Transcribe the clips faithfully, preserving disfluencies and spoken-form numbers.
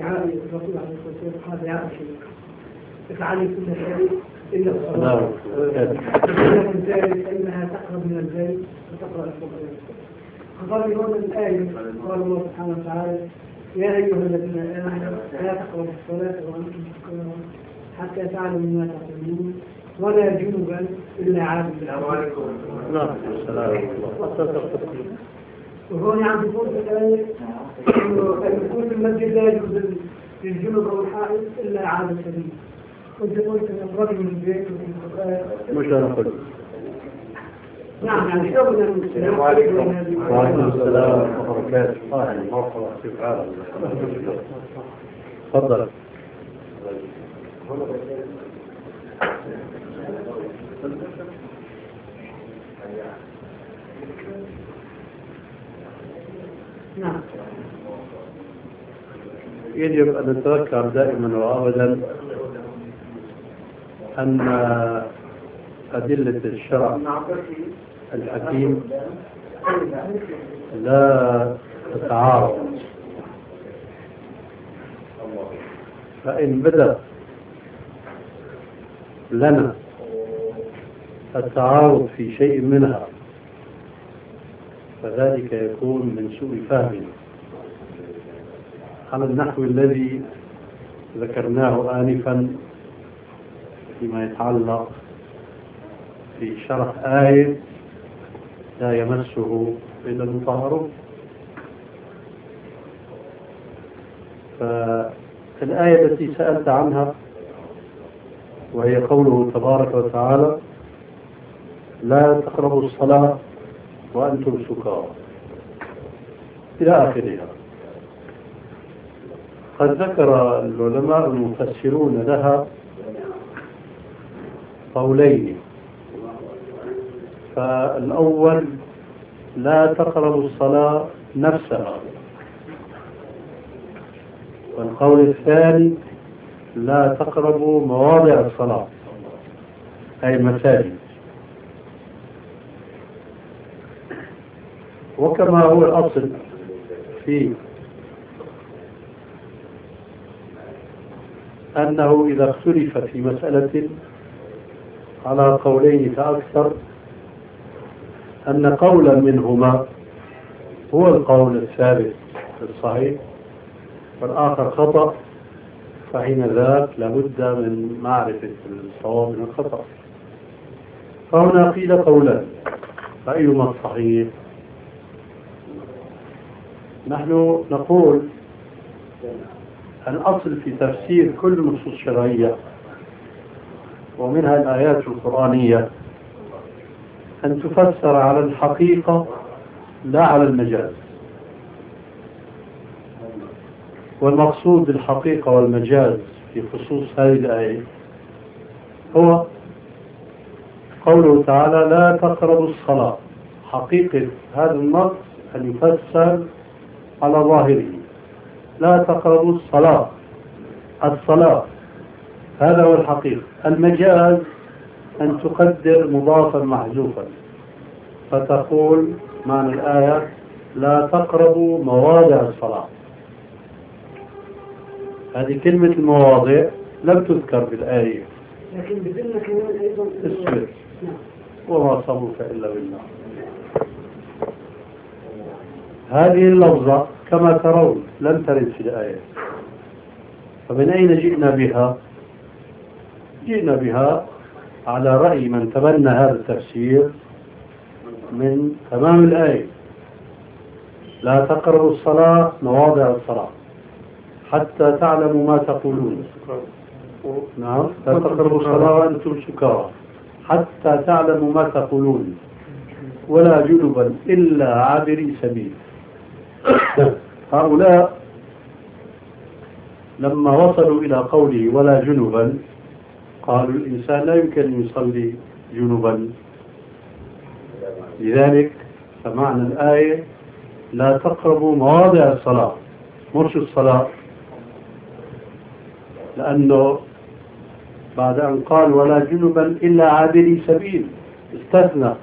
دعاء الرسول عليه الصلاة والسلام قال دعاء الشيخ افعلي كل شيء إلا الصلاة فإن ذلك فإنها تقرب من البيت وتقرأ القرآن. فقال هنا الآية قال الله سبحانه وتعالى يا أيها الذين آمنوا لا تقربوا الصلاة وأنتم سكارى حتى تعلموا ما تقولون ولا جنبا إلا عابد. السلام عليكم. نعم السلام. وهون عم بيقول في الآية إنه يكون في المسجد لا يجوز للجنب أو الحائط إلا عابد سبيل. كنت قلت أن الرجل من البيت مش أنا قلت. نعم يعني شغلنا من السلام عليكم. وعليكم السلام ورحمة الله وبركاته. مرحبا كيف حالك؟ تفضل. نعم. يجب أن نتذكر دائما وأبدا أن أدلة الشرع الحكيم لا تتعارض، فإن بدأ لنا التعارض في شيء منها فذلك يكون من سوء فهم على النحو الذي ذكرناه آنفا فيما يتعلق في شرح آية لا يمسه إلا المطهرون. فالآية التي سألت عنها وهي قوله تبارك وتعالى لا تقربوا الصلاة وأنتم سكارى إلى آخرها. قد ذكر العلماء المفسرون لها قولين. فالأول لا تقربوا الصلاة نفسها، والقول الثاني لا تقربوا مواضع الصلاة أي مساجد. وكما هو الأصل في أنه إذا اختلف في مسألة على قولين فأكثر أن قولا منهما هو القول الثابت الصحيح والآخر خطأ، فحين ذاك لابد من معرفة الصواب من الخطأ. فهنا قيل قولا فأيهما الصحيح؟ نحن نقول الأصل في تفسير كل النصوص الشرعية ومنها الآيات القرآنية أن تفسر على الحقيقة لا على المجاز. والمقصود بالحقيقة والمجاز في خصوص هذه الآية هو قوله تعالى لا تقربوا الصلاة. حقيقة هذا النص أن يفسر على ظاهره لا تقربوا الصلاة الصلاة، هذا هو الحقيقة. المجاز أن تقدر مضافا محذوفا فتقول معنى الآية لا تقربوا مواضع الصلاة. هذه كلمة المواضع لم تذكر بالآية، لكن بدلنا كمان أيضا اسمر وما صبرك إلا بالله. هذه اللفظة كما ترون لم ترد في الآية. فمن أين جئنا بها؟ جئنا بها على رأي من تبنى هذا التفسير من تمام الآية لا تقربوا الصلاة مواضع الصلاة حتى تعلموا ما تقولون. نعم لا تقربوا الصلاة وأنتم سكارى حتى تعلموا ما تقولون ولا جنبا إلا عابري سبيل. هؤلاء لما وصلوا إلى قوله ولا جنبا قالوا الإنسان لا يمكن أن يصلي جنبا، لذلك فمعنى الآية لا تقربوا مواضع الصلاة مش الصلاة، لأنه بعد أن قال ولا جنبا إلا عابري سبيل استثنى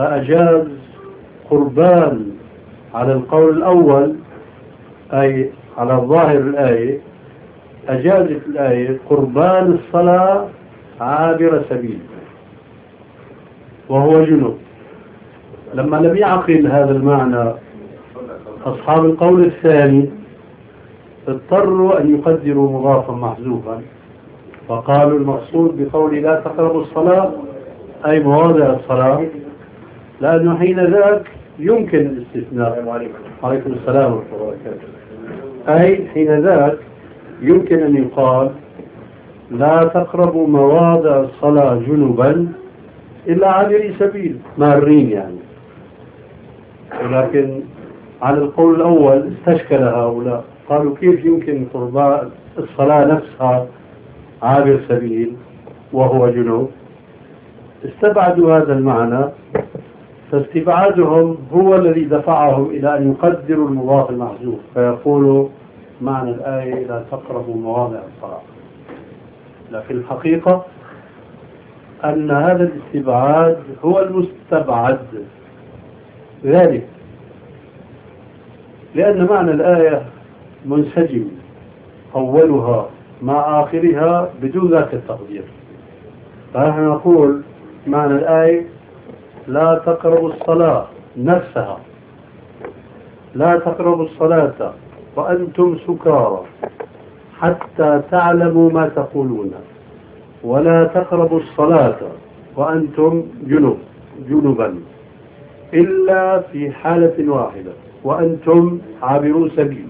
فأجاز قربان على القول الأول أي على ظاهر الآية أجازت الآية قربان الصلاة عابر سبيل وهو جنوب. لما لم يعقل هذا المعنى أصحاب القول الثاني اضطروا أن يقدروا مضافا محذوفا، فقالوا المقصود بقول لا تقربوا الصلاة أي مواضع الصلاة، لأنه حين ذاك يمكن الاستثناء. عليكم السلام ورحمة الله وبركاته. أي حين ذاك يمكن أن يقال لا تقربوا مواضع الصلاة جنبا إلا عابري سبيل مارين يعني. ولكن على القول الأول استشكل هؤلاء، قالوا كيف يمكن قربان الصلاة نفسها عابر سبيل وهو جنوب؟ استبعدوا هذا المعنى، فاستبعادهم هو الذي دفعهم إلى أن يقدروا المضاف المحذوف فيقولوا معنى الآية لا تقربوا مواضع الصلاة. لكن الحقيقة أن هذا الاستبعاد هو المستبعد، ذلك لأن معنى الآية منسجم أولها مع آخرها بدون ذاك التقدير. فنحن نقول معنى الآية لا تقربوا الصلاة نفسها، لا تقربوا الصلاة وأنتم سكارى حتى تعلموا ما تقولون، ولا تقربوا الصلاة وأنتم جنوب جنبا إلا في حالة واحدة وأنتم عابروا سبيل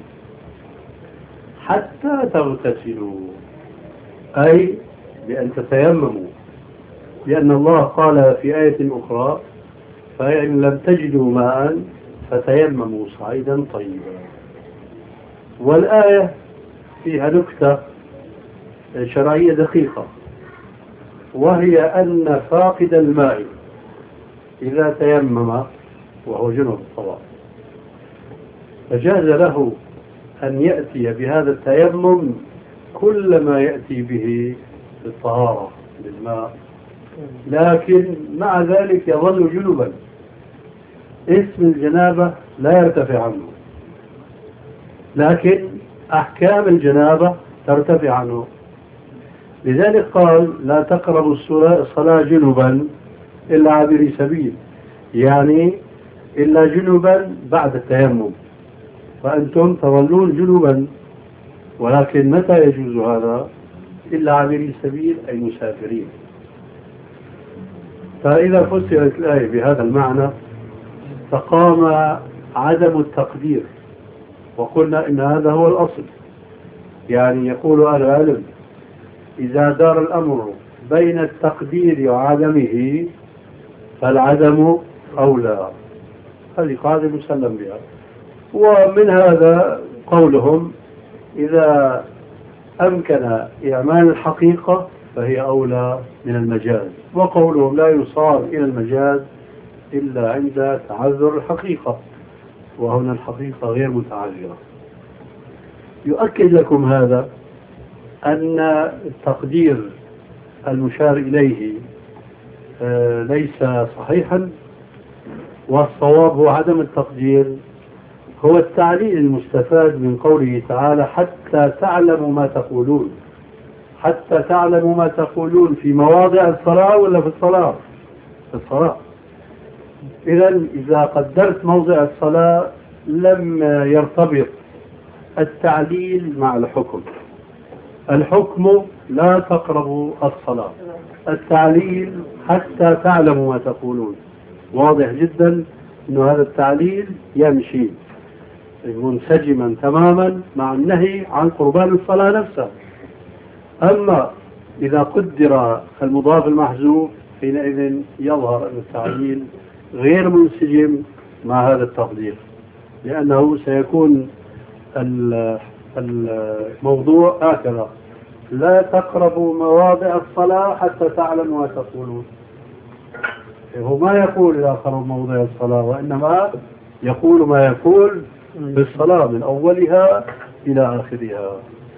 حتى تغتسلوا، أي بأن تتيمموا، لأن الله قال في آية أخرى فإن لم تجدوا ماء فتيمموا صعيدا طيبا. والآية فيها نكتة شرعية دقيقة، وهي أن فاقد الماء إذا تيمم وهو جنب طبعا فجاز له أن يأتي بهذا التيمم كل ما يأتي به بالطهارة بالماء، لكن مع ذلك يظل جنبا، اسم الجنابة لا يرتفع عنه، لكن أحكام الجنابة ترتفع عنه. لذلك قال لا تقربوا الصلاة جنبا إلا عابري سبيل، يعني إلا جنبا بعد التيمم، فأنتم تظلون جنبا، ولكن متى يجوز هذا؟ إلا عابري سبيل أي مسافرين. فإذا فسرت الآية بهذا المعنى فقام عدم التقدير، وقلنا إن هذا هو الأصل. يعني يقول أهل العلم إذا دار الأمر بين التقدير وعدمه فالعدم أولى، هذه قاعدة مسلم بها. ومن هذا قولهم إذا أمكن إعمال الحقيقة فهي أولى من المجاز، وقولهم لا يصار إلى المجاز إلا عند تعذر الحقيقة، وهنا الحقيقة غير متعذرة. يؤكد لكم هذا أن التقدير المشار إليه ليس صحيحا، والصواب هو عدم التقدير، هو التعليل المستفاد من قوله تعالى حتى تعلموا ما تقولون. حتى تعلموا ما تقولون في مواضع الصلاة ولا في الصلاة؟ في الصلاة. إذا إذا قدرت موضع الصلاة لم يرتبط التعليل مع الحكم. الحكم لا تقربوا الصلاة، التعليل حتى تعلموا ما تقولون. واضح جدا أن هذا التعليل يمشي منسجما تماما مع النهي عن قربان الصلاة نفسها. أما إذا قدر المضاف المحذوف حينئذ يظهر أن التعليل غير منسجم مع هذا التقدير، لأنه سيكون الموضوع هكذا لا تقربوا مواضع الصلاة حتى تعلموا ما تقولون. هو ما يقول إذا قرب موضع الصلاة، وإنما يقول ما يقول بالصلاة من أولها إلى آخرها.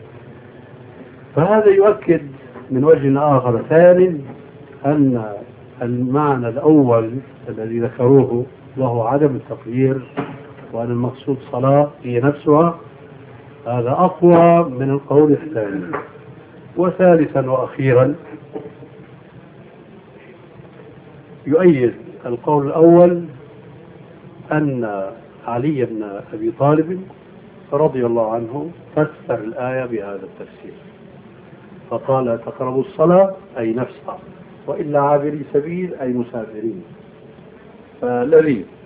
فهذا يؤكد من وجه آخر ثاني أن المعنى الأول الذي ذكروه وهو عدم التقدير وأن المقصود صلاة هي نفسها، هذا أقوى من القول الثاني. وثالثا وأخيرا يؤيد القول الأول أن علي بن أبي طالب رضي الله عنه فسر الآية بهذا التفسير، فقال لا تقربوا الصلاة أي نفسها، وإلا عابري سبيل أي مسافرين. فالذي